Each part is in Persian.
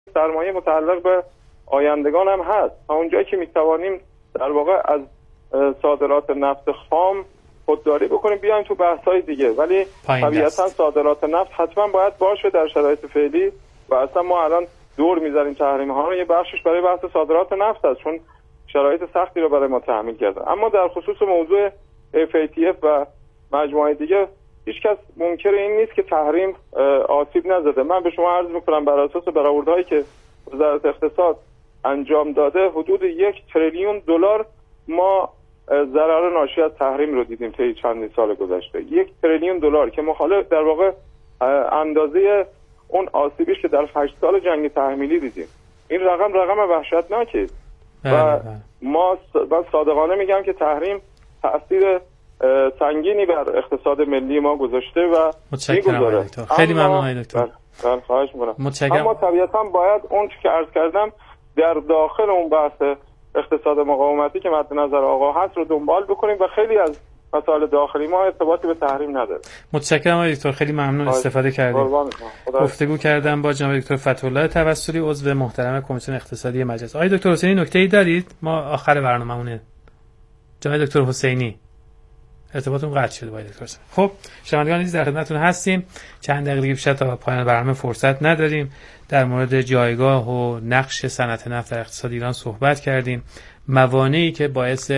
سرمایه متعلق به آیندگان هم هست. تا اونجایی که میتوانیم در واقع از صادرات نفت خام خودداری بکنیم بیایم تو بحث‌های دیگه، ولی طبیعتاً صادرات نفت حتما باید باشه در شرایط فعلی و اصلا ما الان دور می‌ذاریم تحریم‌ها رو، یه بخشش برای بحث صادرات نفت است چون شرایط سختی رو برای ما تحمیل کرده. اما در خصوص موضوع FATF و مجموعه دیگه هیچ کس منکر این نیست که تحریم آسیب نزده. من به شما عرض می‌کنم بر اساس برآوردهایی که وزارت اقتصاد انجام داده حدود 1 تریلیون دلار ما ضرر ناشی از تحریم رو دیدیم طی چند سال گذشته. 1 تریلیون دلار که مخالف در واقع اندازه اون آسیبیش که در 8 سال جنگ تحمیلی دیدیم. این رقم وحشتناکه و من صادقانه میگم که تحریم تأثیر سنگینی بر اقتصاد ملی ما گذاشته و میگذاره. خیلی ممنون دکتر. خواهش می‌کنم. اما طبیعتاً باید اون چیزی که عرض کردم در داخل اون بحث اقتصاد مقاومتی که مد نظر آقا هست رو دنبال بکنیم و خیلی از مسائل داخلی ما ارتباطی به تحریم نداره. متشکرم آقای دکتر، خیلی ممنون استفاده کردیم. گفتگو کردم با جناب دکتر فتح‌الله توسلی عضو محترم کمیسیون اقتصادی مجلس. آقای دکتر حسینی نکته‌ای دارید؟ ما آخر برنامه‌مونه. جناب دکتر حسینی ارتباطمون قطع شده با دکتر. خب شنوندگان عزیز در خدمتتون هستیم. چند دقیقه بیشتر تا پایان برنامه فرصت نداریم. در مورد جایگاه و نقش صنعت نفت در اقتصاد ایران صحبت کردیم. موانعی که باعث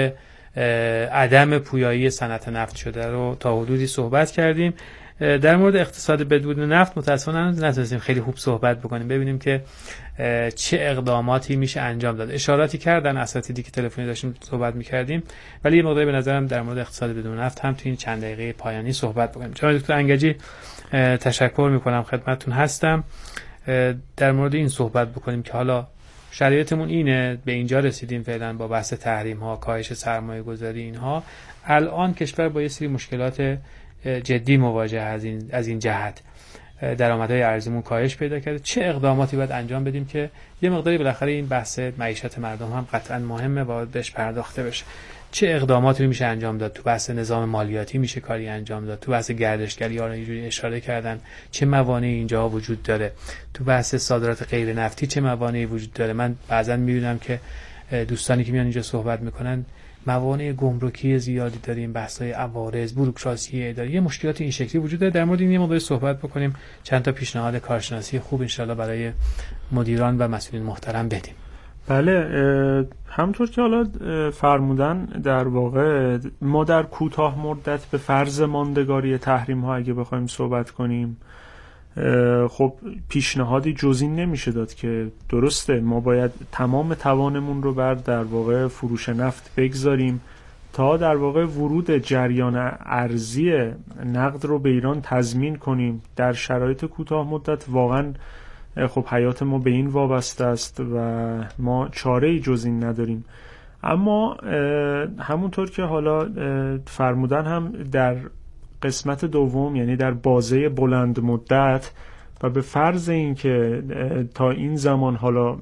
عدم پویایی صنعت نفت شده رو تا حدودی صحبت کردیم. در مورد اقتصاد بدون نفت متأسفانه نتونستیم خیلی خوب صحبت بکنیم، ببینیم که چه اقداماتی میشه انجام داد. اشاراتی کردن اساتیدی که تلفنی داشتیم صحبت میکردیم، ولی یه مقداری به نظرم در مورد اقتصاد بدون نفت هم تو این چند دقیقه پایانی صحبت بکنیم. جناب دکتر انگجی تشکر میکنم، خدمتتون هستم. در مورد این صحبت بکنیم که حالا شرایطمون اینه، به اینجا رسیدیم فعلا با بحث تحریم ها، کاهش سرمایه گذاری، اینها الان کشور با یه سری مشکلات جدی مواجه از این جهت. درآمدهای ارزیمون کاهش پیدا کرده. چه اقداماتی باید انجام بدیم که یه مقداری بالاخره این بحث معیشت مردم هم قطعا مهمه و بهش پرداخته بشه. چه اقداماتی میشه انجام داد؟ تو بحث نظام مالیاتی میشه کاری انجام داد، تو بحث گردشگری ها رو اینجوری اشاره کردن چه موانعی اینجا وجود داره، تو بحث صادرات غیر نفتی چه موانعی وجود داره. من بعضا میبینم که دوستانی که میان اینجا صحبت میکنن موانع گمرکی زیادی داریم، بحث‌های عوارض، بوروکراسی اداری، یه مشکلات این شکلی وجود داره. در مورد این یه مقدار صحبت بکنیم، چند تا پیشنهاد کارشناسی خوب انشالله برای مدیران و مسئولین محترم بدیم. بله، همونطور که حالا فرمودن در واقع ما در کوتاه مدت به فرض ماندگاری تحریم ها اگه بخوایم صحبت کنیم، خب پیشنهادی جز این نمیشه داد که درسته ما باید تمام توانمون رو بر در واقع فروش نفت بگذاریم تا در واقع ورود جریان ارزی نقد رو به ایران تضمین کنیم. در شرایط کوتاه مدت واقعا خب حیات ما به این وابسته است و ما چاره‌ای جز این نداریم. اما همونطور که حالا فرمودن هم در قسمت دوم، یعنی در بازه بلند مدت و به فرض این که تا این زمان حالا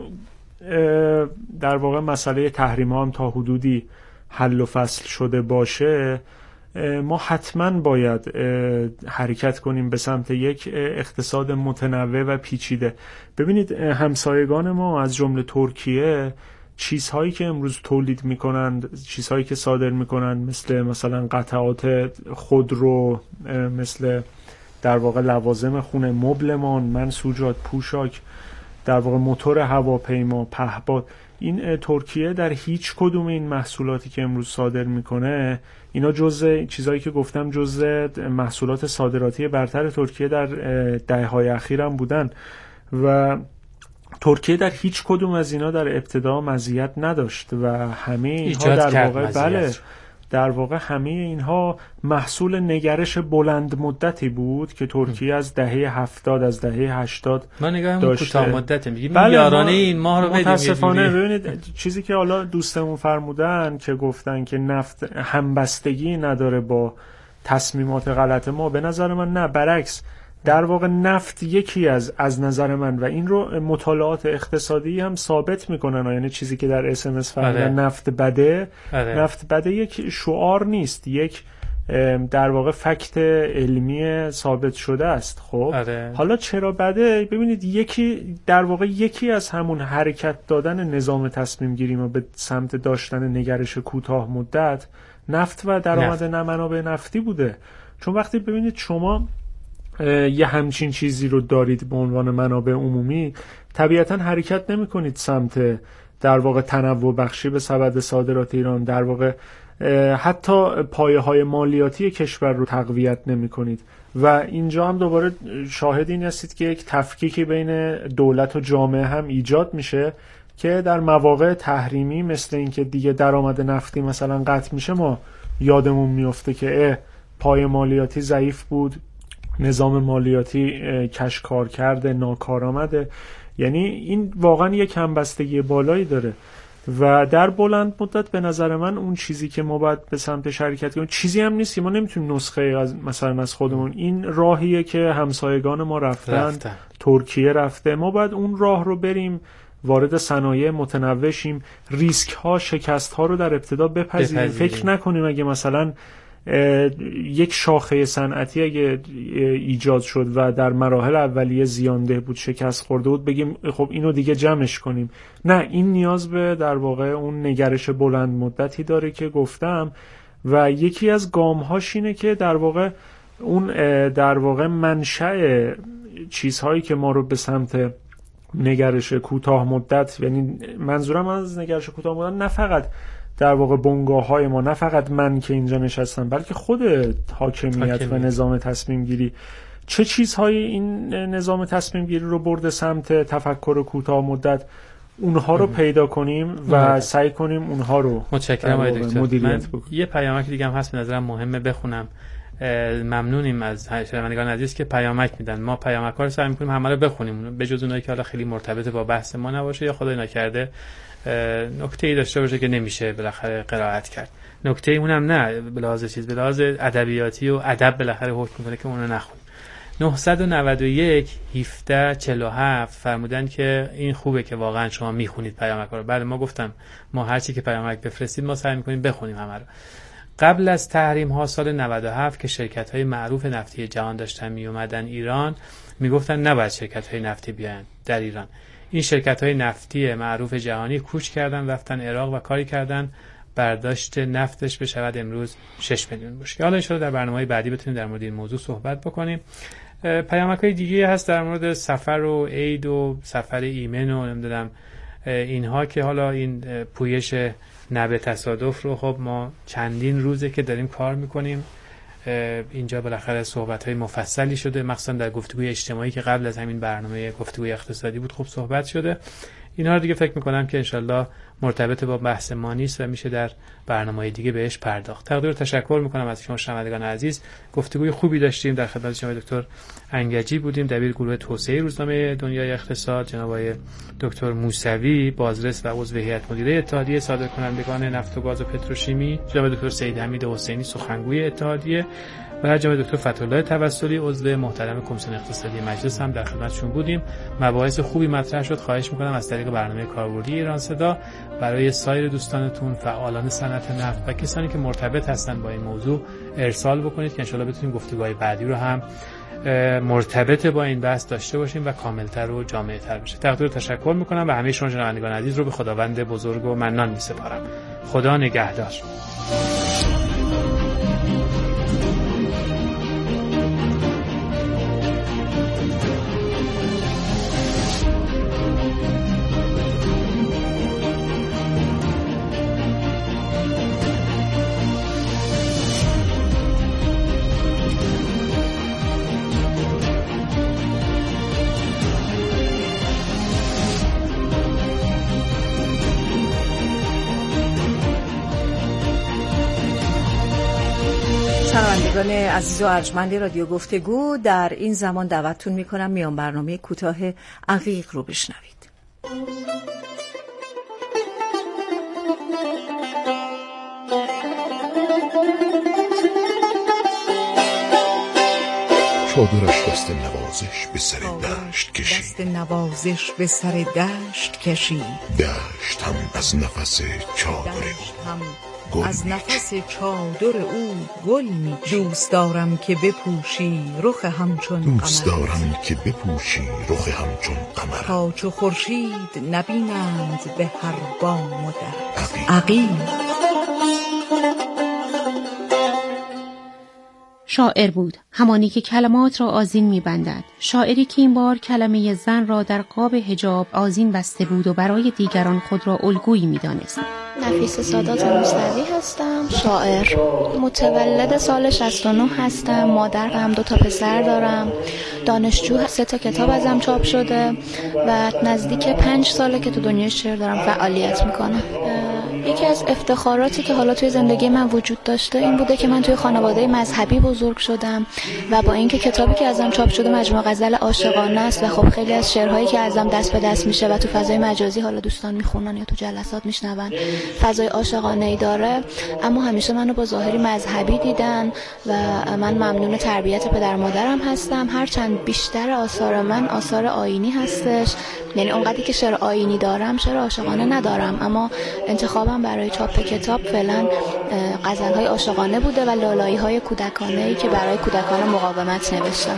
در واقع مسئله تحریم ها هم تا حدودی حل و فصل شده باشه، ما حتما باید حرکت کنیم به سمت یک اقتصاد متنوع و پیچیده. ببینید همسایگان ما از جمله ترکیه چیزهایی که امروز تولید میکنند، چیزهایی که صادر میکنند مثلا قطعات خودرو، مثل در واقع لوازم خونه، مبلمان، منسوجات، پوشاک، در واقع موتور هواپیما، پهپاد، این ترکیه در هیچ کدوم این محصولاتی که امروز صادر میکنه، اینا جزء چیزایی که گفتم جزء محصولات صادراتی برتر ترکیه در دهه‌های اخیر هم بودن و ترکیه در هیچ کدوم از اینا در ابتدا مزیت نداشت و همه اینها در واقع در واقع همه اینها محصول نگرش بلند مدتی بود که ترکیه از دهه 70، از دهه 80 ما نگاهمون کوتاه مدته میگیم یارانه این ماه رو بدیم. متاسفانه ببینید چیزی که حالا دوستمون فرمودن که گفتن که نفت همبستگی نداره با تصمیمات غلط ما، به نظر من نه، برعکس. در واقع نفت یکی از نظر من و این رو مطالعات اقتصادی هم ثابت میکنن، یعنی چیزی که در SMS فرمودن نفت بده، نفت بده یک شعار نیست، یک در واقع فکت علمی ثابت شده است. خب حالا چرا بده؟ ببینید یکی از همون حرکت دادن نظام تصمیم گیری ما به سمت داشتن نگرش کوتاه مدت نفت و درآمد منابع نفتی بوده. چون وقتی ببینید شما یه همچین چیزی رو دارید به عنوان منابع عمومی، طبیعتا حرکت نمی کنید سمت در واقع تنوع بخشی به سبد صادرات ایران، در واقع حتی پایه‌های مالیاتی کشور رو تقویت نمی کنید. و اینجا هم دوباره شاهد این هستید که یک تفکیکی بین دولت و جامعه هم ایجاد میشه که در مواقع تحریمی مثل این که دیگه درآمد نفتی مثلا قطع میشه، ما یادمون میفته که پای مالیاتی ضعیف بود، نظام مالیاتی کشکار کرده، ناکارآمده. یعنی این واقعا یک همبستگی بالایی داره و در بلند مدت به نظر من اون چیزی که ما باید به سمت شرکت کنیم چیزی هم نیست که ما نمیتونیم نسخه از مثلا از خودمون، این راهیه که همسایگان ما رفتن. ترکیه رفته، ما باید اون راه رو بریم، وارد صنایع متنوع شیم، ریسک ها، شکست ها رو در ابتدا بپذیریم. فکر نکنیم اگه مثلا یک شاخه صنعتی اگه ایجاد شد و در مراحل اولیه زیانده بود، شکست خورده بود، بگیم خب اینو دیگه جمعش کنیم. نه، این نیاز به در واقع اون نگرش بلند مدتی داره که گفتم و یکی از گام‌هاش اینه که در واقع اون در واقع منشأ چیزهایی که ما رو به سمت نگرش کوتاه مدت، یعنی منظورم از نگرش کوتاه مدت نه فقط در واقع بنگاه‌های ما، نه فقط من که اینجا نشستم، بلکه خود حاکمیت و نظام تصمیم گیری، چه چیزهایی این نظام تصمیم گیری رو برده سمت تفکر کوتاه مدت، اونها رو پیدا کنیم و سعی کنیم اونها رو مدیریت بکنیم. یه پیامک دیگه هم هست به نظرم مهمه بخونم. ممنونیم از شنوندگان عزیز که پیامک میدن. ما پیامک‌ها رو سعی می‌کنیم همه رو بخونیم، به جز اونایی که حالا خیلی مرتبط با بحث ما نباشه یا خدای نکرده نکته‌ای داشته باشه که نمیشه بالاخره قرائت کرد. نکته اونم نه به لحاظ چیز، به لحاظ ادبیاتی و ادب بالاخره حکم می‌کنه که اونو نخونیم. 991 1747 فرمودن که این خوبه که واقعا شما میخونید پیامک‌ها رو. بله، ما گفتم ما هر چی که پیامک بفرستید ما سعی می‌کنیم بخونیم همه رو. قبل از تحریم ها سال 97 که شرکت‌های معروف نفتی جهان داشتن می اومدن ایران، میگفتن نباید شرکت‌های نفتی بیان در ایران. این شرکت‌های نفتی معروف جهانی کوچ کردن، رفتن عراق و کاری کردن برداشت نفتش بشود امروز 6 میلیون بشکه. حالا ان شاءالله در برنامه‌های بعدی بتونیم در مورد این موضوع صحبت بکنیم. پیامک‌های دیگه هست در مورد سفر و عید و سفر ایمن و نمیدونم اینها که حالا این پویش نبه تصادف رو خب ما چندین روزه که داریم کار میکنیم. اینجا بالاخره صحبت‌های مفصلی شده، مخصوصا در گفتگوی اجتماعی که قبل از همین برنامه گفتگوی اقتصادی بود خوب صحبت شده. اینها رو دیگه فکر میکنم که انشالله مرتبط با بحث ما نیست و میشه در برنامه‌های دیگه بهش پرداخت. تقدیر و تشکر میکنم از شما شنوندگان عزیز. گفتگوی خوبی داشتیم. در خدمت جناب دکتر انگجی بودیم، دبیر گروه توسعه روزنامه دنیای اقتصاد، جناب آقای دکتر موسوی بازرس و عضو هیئت مدیره اتحادیه صادرکنندگان نفت و گاز و پتروشیمی، جناب دکتر سید حمید حسینی سخنگوی اتحادیه و جناب دکتر فتح‌الله توسلی عضو محترم کمیسیون اقتصادی مجلس هم در خدمتشون بودیم. مباحث خوبی مطرح شد. خواهش می‌کنم از طریق برنامه کاربردی ایران صدا برای سایر دوستانتون، فعالان صنعت نفت و کسانی که مرتبط هستن با این موضوع ارسال بکنید که انشالله بتونیم گفتگوهای بعدی رو هم مرتبط با این بحث داشته باشیم و کاملتر و جامع‌تر بشه. تقدیر و تشکر می‌کنم و همه شما شنوندگان عزیز رو به خداوند بزرگ و منان می‌سپارم. خدا نگهدار. شنوندگان عزیز و ارجمند رادیو گفتگو، در این زمان دعوتتون میکنم میان برنامه کوتاه عقیق رو بشنوید. چادرش دست نوازش به سر دشت کشید، دست نوازش به سر دشت کشید، دشت هم از نفس چادر از نفس چادر او گل می دوست دارم که بپوشی رخ همچون قمر دوست دارم که بپوشی رخ همچون قمر تا چو خورشید نبینند به هر بام و در عقیم. شاعر بود، همانی که کلمات را آذین می‌بندد، شاعری که این بار کلمه زن را در قاب حجاب آذین بسته بود و برای دیگران خود را الگویی می‌دانست. نفیس سادات موسوی هستم، شاعر، متولد سال 69 هستم، مادرم 2 پسر دارم، دانشجو 3 کتاب ازم چاپ شده و نزدیک 5 ساله که تو دنیای شعر دارم فعالیت میکنم. یکی از افتخاراتی که حالا توی زندگی من وجود داشته این بوده که من توی خانواده مذهبی بزرگ شدم و با اینکه کتابی که ازم چاپ شده مجموعه غزل عاشقانه است و خب خیلی از شعرهایی که ازم دست به دست میشه و تو فضای مجازی حالا دوستان میخونن یا تو جلسات میشنون فضای عاشقانه‌ای داره، اما همیشه منو با ظاهری مذهبی دیدن و من ممنون تربیت پدر مادرم هستم. هرچند بیشتر آثار من آثار آیینی هستش، یعنی اونقدری که شعر آیینی دارم شعر عاشقانه ندارم، اما انتخابم برای چاپ کتاب فعلا غزل‌های عاشقانه بوده و لالایی‌های کودکانه‌ای که برای کودکان مقاومت نوشتم.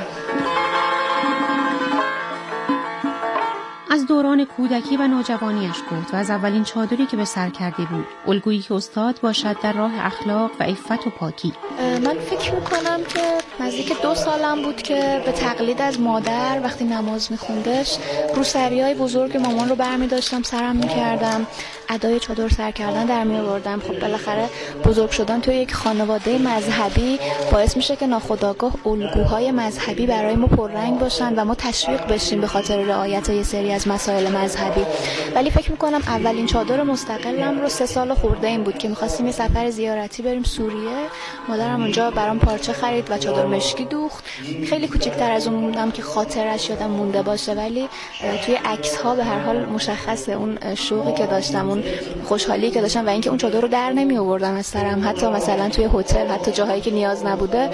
از دوران کودکی و نوجوانیش گفت و از اولین چادری که به سر کرده بود، الگویی که استاد باشد در راه اخلاق و عفت و پاکی. من فکر میکنم که نزدیک 2 سالم بود که به تقلید از مادر وقتی نماز میخوندش روسریای بزرگ مامان رو برمی داشتم سرم میکردم، ادای چادر سر کردن در می آوردم. خب بالاخره بزرگ شدن توی یک خانواده مذهبی باعث میشه که ناخودآگاه الگوهای مذهبی برای ما پررنگ باشن و ما تشویق بشیم به خاطر رعایت یه سری از مسائل مذهبی. ولی فکر میکنم اولین چادر مستقلم رو 3 سال خورده این بود که میخواستیم یه سفر زیارتی بریم سوریه. مادرم اونجا برام پارچه خرید و چادر مشکی دوخت. خیلی کوچیک‌تر از اون موندم که خاطرش یادم مونده باشه، ولی توی عکس‌ها به هر حال مشخصه اون شوقی که داشتم، اون خوشحالی که داشتم و اینکه اون چادر رو در نمی آوردم از سرم، حتی مثلا توی هتل، حتی جاهایی که نیاز نبوده،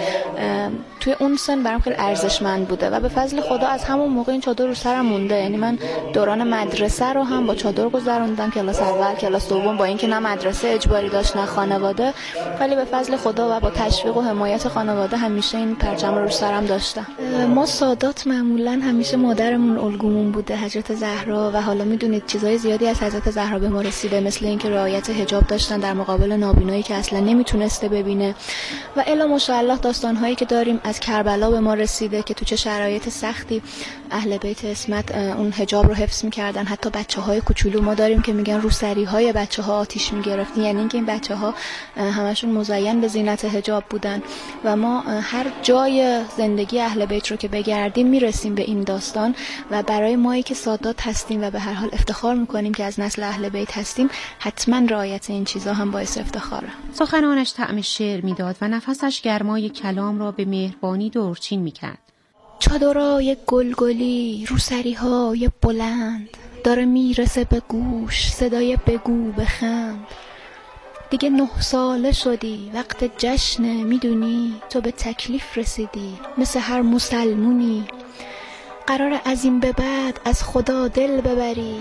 توی اون سن برام خیلی ارزشمند بوده و به فضل خدا از همون موقع این چادر رو سرم مونده. یعنی من دوران مدرسه رو هم با چادر گذروندم، کلاس اول، کلاس دوم، با اینکه نه مدرسه اجباری داشت نه خانواده، ولی به فضل خدا و با تشویق و حمایت خانواده همیشه این پرچم رو سرم داشتم. ما سادات معمولا همیشه مادرمون الگومون بوده، حضرت زهرا، و حالا میدونید چیزای زیادی از حضرت زهرا به ما رسیده، مثل اینکه رعایت حجاب داشتن در مقابل نابینایی که اصلا نمیتونسته ببینه و الا ماشاءالله داستان‌هایی که داریم از کربلا به ما رسیده که تو چه شرایط سختی اهل بیت عصمت اون حجاب رو حفظ می‌کردن. حتی بچه‌های کوچولو ما داریم که میگن رو سری‌های بچه‌ها آتش می‌گرفت، یعنی اینکه این بچه‌ها همشون مزین به زینت حجاب بودن و ما هر جای زندگی اهل بیت رو که بگردیم میرسیم به این داستان و برای مایی که سادات هستیم و به هر حال افتخار می‌کنیم که از نسل اهل بیت هستیم، حتما رعایت این چیزا هم باعث افتخاره. سخنانش طعم شعر میداد و نفسش گرمای کلام را به مهربانی دورچین میکرد. چادرای گلگلی، روسری‌های بلند، داره میرسه به گوش صدای بگو بخند. دیگه 9 ساله شدی، وقت جشنه، میدونی تو به تکلیف رسیدی، مثل هر مسلمونی قرار از این به بعد از خدا دل ببری.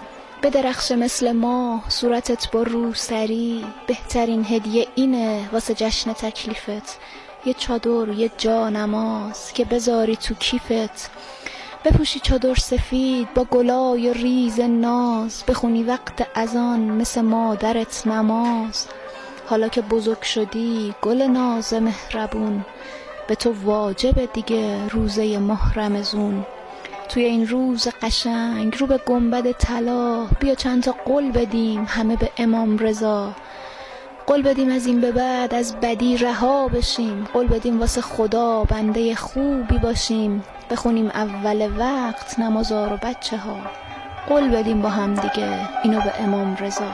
بدرخش مثل ماه صورتت با روسری، بهترین هدیه اینه واسه جشن تکلیفت، یه چادر، یه جا نماز که بذاری تو کیفت. بپوشی چادر سفید با گلای ریز ناز، بخونی وقت اذان مثل مادرت نماز. حالا که بزرگ شدی گل ناز مهربون، به تو واجب دیگه روزه ماه رمضون. توی این روز قشنگ رو به گنبد طلا، بیا چند تا قول بدیم همه به امام رضا. قول بدیم از این به بعد از بدی رها بشیم، قول بدیم واسه خدا بنده خوبی باشیم. بخونیم اول وقت نمازا رو بچه ها، قول بدیم با هم دیگه اینو به امام رضا.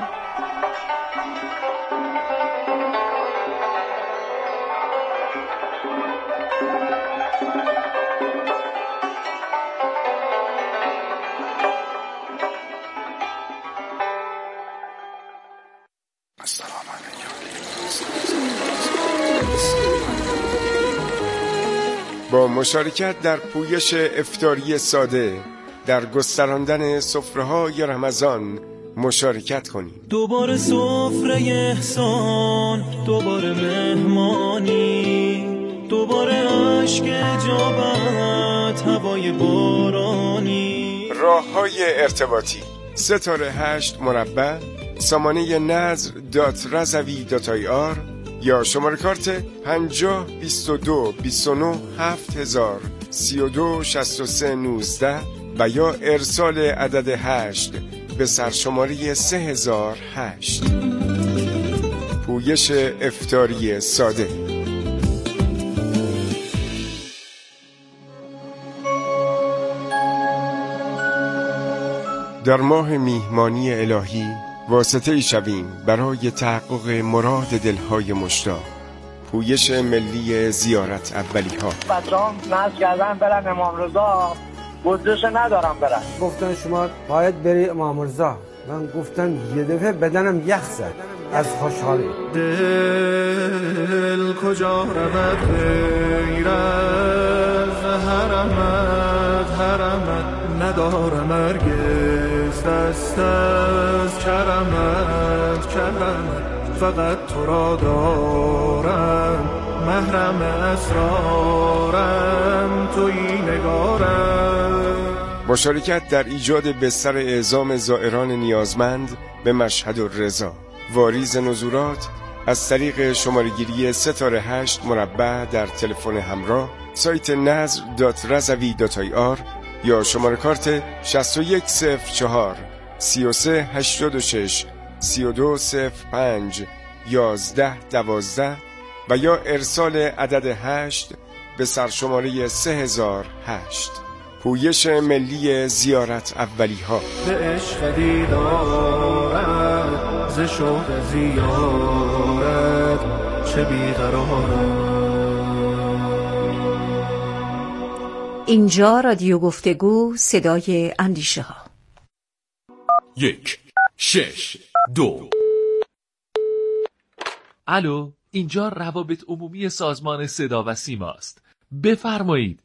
با مشارکت در پویش افطاری ساده، در گستراندن سفره‌های رمضان مشارکت کنید. دوباره سفره احسان، دوباره مهمانی، دوباره عشق اجابت، هوای بارانی. راه‌های ارتباطی: ستاره8 سامانه nazr.razavi.ir یا شماره کارت 50 22 29 7000 32 63 19 و یا ارسال عدد 8 به سرشماره 3008. پویش افطاری ساده. در ماه میهمانی الهی واسطه ای شویم برای تحقق مراد دلهای مشتاق. پویش ملی زیارت اولی ها. بچه‌ها ناز کردن برن امام رضا، بودجه‌ش ندارم برن. گفتن شما باید بری امام رضا. من گفتم یه دفعه بدنم یخ زد از خوشحالی. دل کجا رود غیر از حرمت ندارم هرگز دست از کرمت فقط تو را دارم، محرم اسرارم تویی نگارم. مشارکت در ایجاد بستر اعزام زائران نیازمند به مشهد الرضا. واریز نزولات از طریق شماره‌گیری ستاره8 در تلفن همراه، سایت nazr.razavi.ir یا شماره کارت 6104 3386 3205 1112 و یا ارسال عدد 8 به سرشماره 3008. پویش ملی زیارت اولی ها. به عشق دیدارت ز شوق زیارت چه بیقرارم. اینجا رادیو گفتگو، صدای اندیشه ها. 1 6 2. الو، اینجا روابط عمومی سازمان صدا و سیما است. بفرمایید.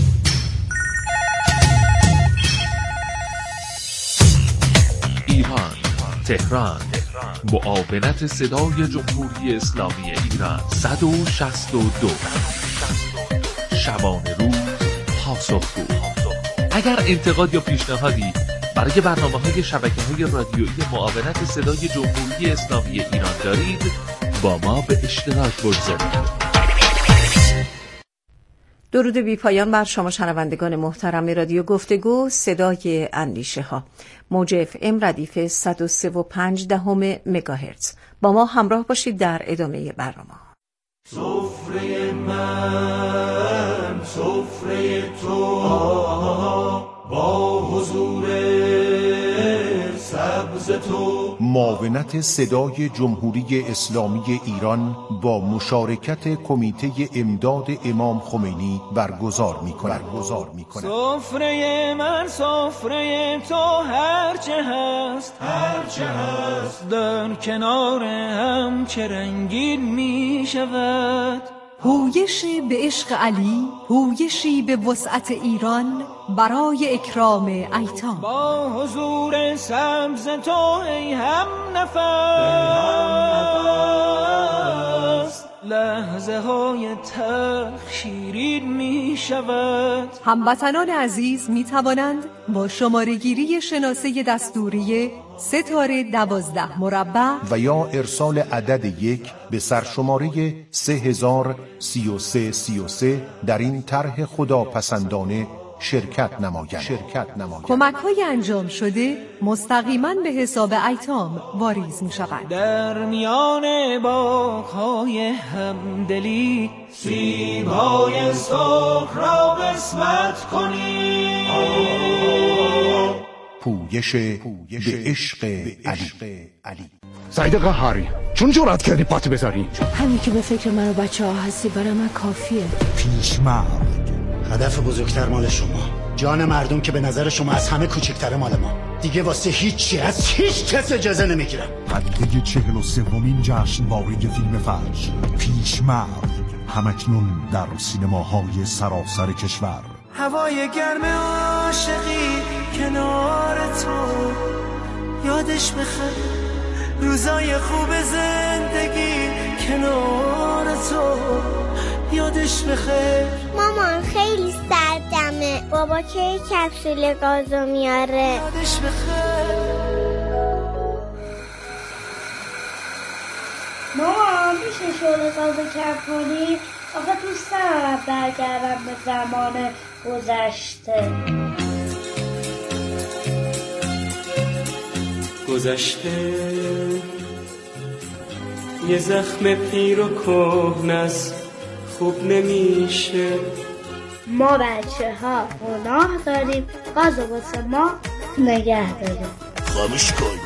ایران، تهران، معاونت صدای جمهوری اسلامی ایران 162. شبانه روز پاسخگو. اگر انتقاد یا پیشنهادی برای برنامه‌های شبکه‌های رادیویی معاونت صدای جمهوری اسلامی ایران دارید، با ما به اشتراک بگذارید. درود بی پایان بر شما شنوندگان محترم رادیو گفتگو، صدای اندیشه ها. موج FM ردیف 103.5 مگاهرتز. با ما همراه باشید در ادامه برنامه. سفره من، سفره تو، با حضور سبز تو. معاونت صدای جمهوری اسلامی ایران با مشارکت کمیته امداد امام خمینی برگزار می‌کند. سفره من، سفره تو، هرچه هست در کنار هم چه رنگین می‌شود. پویشی به عشق علی، پویشی به وسعت ایران برای اکرام ایتام. با حضور سبز تو ای هم نفس، لحظه های تلخ شیرین می شود. هموطنان عزیز می توانند با شماره‌گیری شناسه دستوری ستاره 12 و یا ارسال عدد 1 به سرشماره 3033 در این طرح خداپسندانه شرکت نمایند. کمک‌های انجام شده مستقیما به حساب ایتام واریز می‌شوند. در میان باغ‌های همدلی سیب‌های سرخ را قسمت کنید. پویش به عشق علی. سعید قهاری، چون جرأت کردی پات بذاری؟ همین که به فکر من و بچه‌ها هستی برای من کافیه. پیشمرد، هدف بزرگتر مال شما، جان مردم که به نظر شما از همه کوچکتر مال ما. دیگه واسه هیچی از هیچ کس اجازه نمیگیرم. پدیده 43مین جشنواره فیلم فجر پیشمرد همکنون در سینماهای سراسر کشور. هوای گرم عاشقی کنار تو، یاد یادش بخیر روزای خوب زندگی کنار تو، یادش بخیر. مامان خیلی سردمه، بابا که کپسول گازو میاره. یادش بخیر. مامان میشه شعله گازو کم کنی؟ آخه دوست دارم برگردم به زمان گذشته. گذشته یه زخم پیر و کهنه است، خوب نمیشه. ما بچه ها گناه داریم، غذا واسه ما نگه داریم. خاموش کن.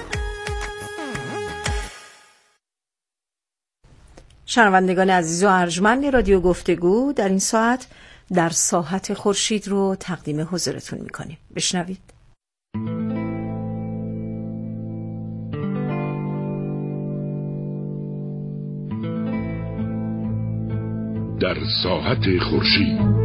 شنوندگان عزیز و ارجمند رادیو گفتگو، در این ساعت در ساحت خورشید رو تقدیم حضورتون میکنیم. بشنوید. در ساحت خورشید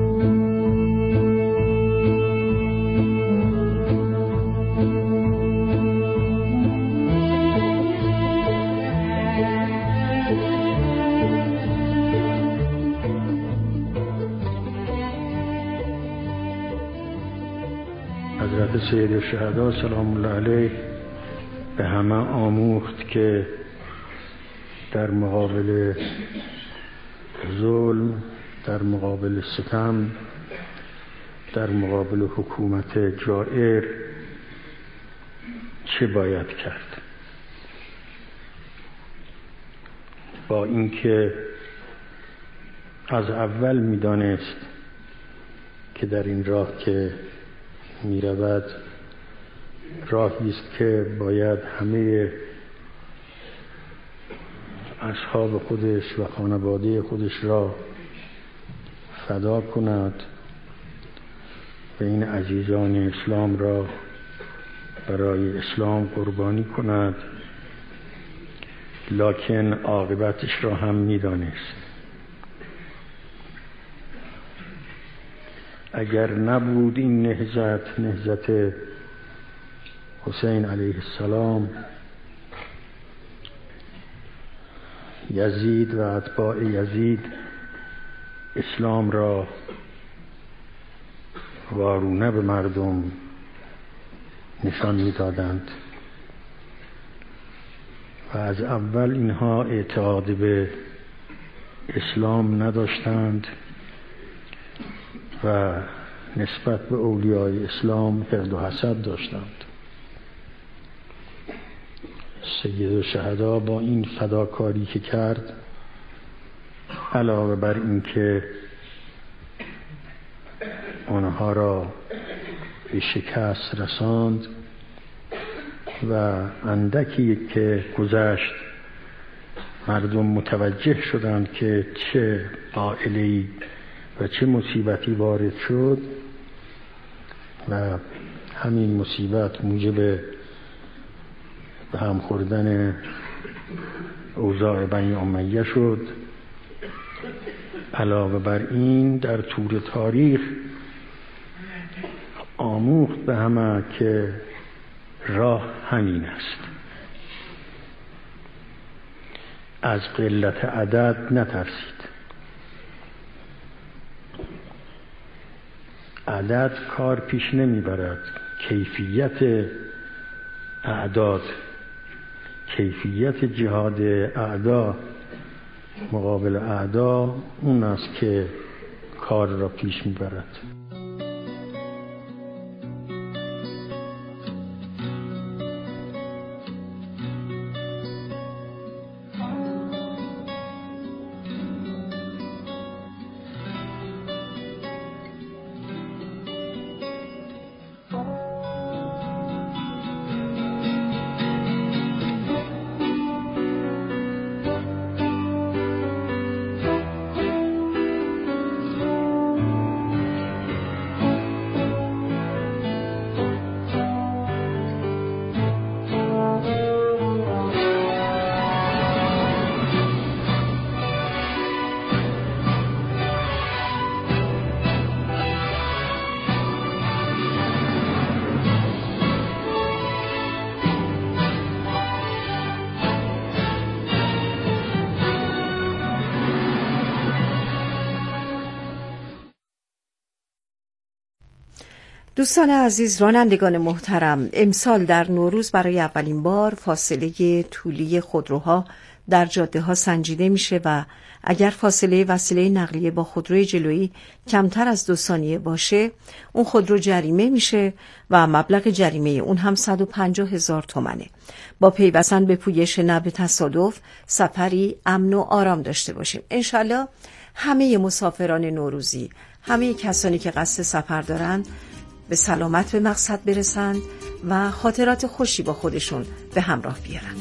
حضرت سید الشهدا سلام الله علیه به همه آموخت که در مقابل ظلم، در مقابل ستم، در مقابل حکومت جائر چه باید کرد. با اینکه از اول می‌دانست که در این راه که می‌رود راهی است که باید همه اصحاب خودش و خانواده خودش را فدا کند و این عزیزان اسلام را برای اسلام قربانی کند، لکن عاقبتش را هم می‌دانست. اگر نبود این نهضت حسین علیه السلام، یزید و اتباع یزید اسلام را وارونه به مردم نشان می‌دادند و از اول اینها اعتقاد به اسلام نداشتند و نسبت به اولیای اسلام حقد و حسد داشتند. سید الشهدا با این فداکاری که کرد، علاوه بر این که آنها را به شکست رساند و اندکی که گذشت مردم متوجه شدند که چه عائله‌ای و چه مصیبتی وارد شد و همین مصیبت موجب به هم خوردن اوضاع بنی امیه شد. علاوه بر این در طول تاریخ آموخت به همه که راه همین است. از قلت عدد نترسید. عدد کار پیش نمیبرد، کیفیت اعداد، کیفیت جهاد اعدا مقابل اعدا اون است که کار را پیش میبرد. دوستان عزیز، رانندگان محترم، امسال در نوروز برای اولین بار فاصله طولی خودروها در جاده ها سنجیده میشه و اگر فاصله وسیله نقلیه با خودروی جلویی کمتر از 2 ثانیه باشه اون خودرو جریمه میشه و مبلغ جریمه اون هم 150,000 تومانه. با پیوستن به پویش نه به تصادف سفری امن و آرام داشته باشیم. انشالله همه مسافران نوروزی، همه کسانی که قصد سفر دارند به سلامت به مقصد برسند و خاطرات خوشی با خودشون به همراه بیارن.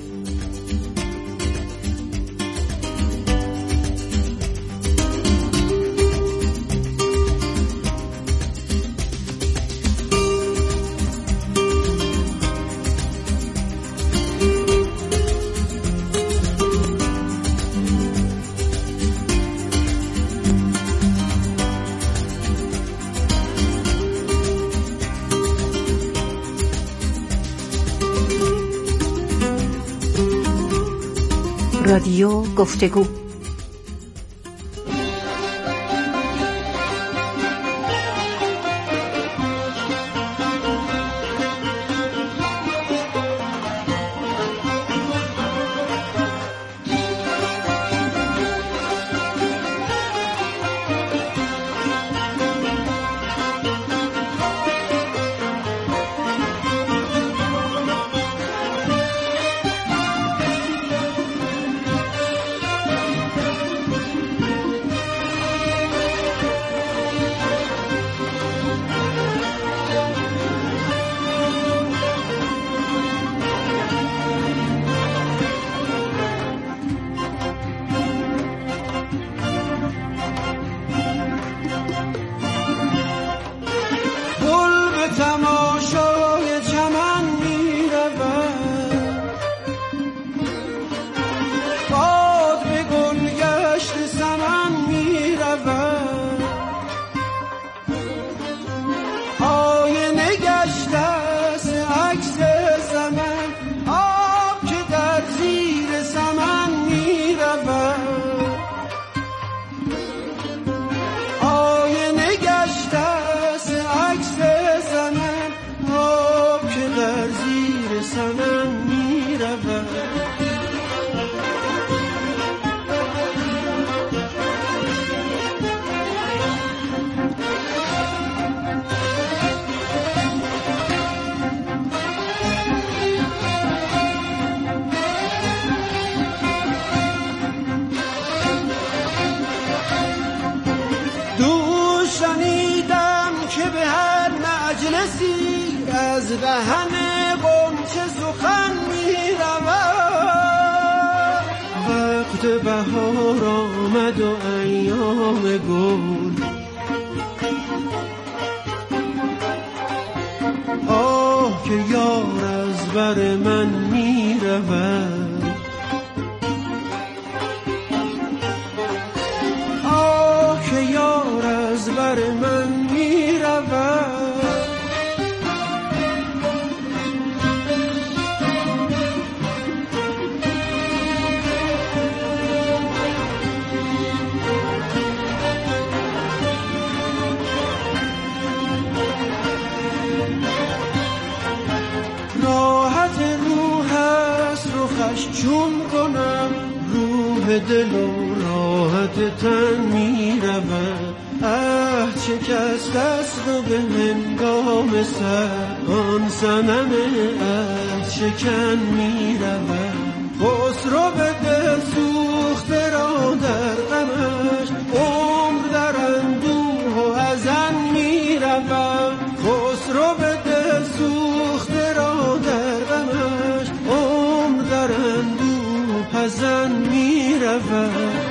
رادیو گفتگو. از دهن غنچه سخن می رود، وقت بهار آمد و ایام گل. آه که یار از بر من می رود، آه که یار از بر من می رود. چون کنم روح دل و راحت تن می رود، شکست است و به هنگام سر آن صنم شکن می رود. خسرو به دل سوخته را در غمش عمر در اندوه و حزن می رود. خسرو به دل سوخته را در غمش عمر در اندوه حزن می رود.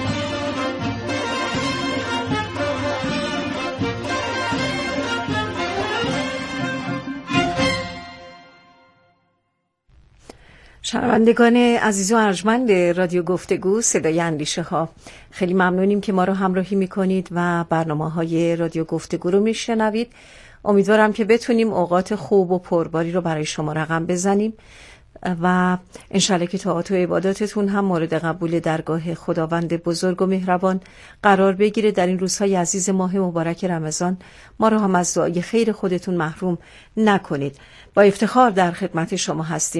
شنوندگان عزیز و ارجمند رادیو گفتگو صدای اندیشه ها، خیلی ممنونیم که ما رو همراهی میکنید و برنامه‌های رادیو گفتگو رو میشنوید. امیدوارم که بتونیم اوقات خوب و پرباری رو برای شما رقم بزنیم و انشالله که طاعات و عباداتتون هم مورد قبول درگاه خداوند بزرگ و مهربان قرار بگیره. در این روزهای عزیز ماه مبارک رمضان ما رو هم از دعای خیر خودتون محروم نکنید. با افتخار در خدمت شما هستیم.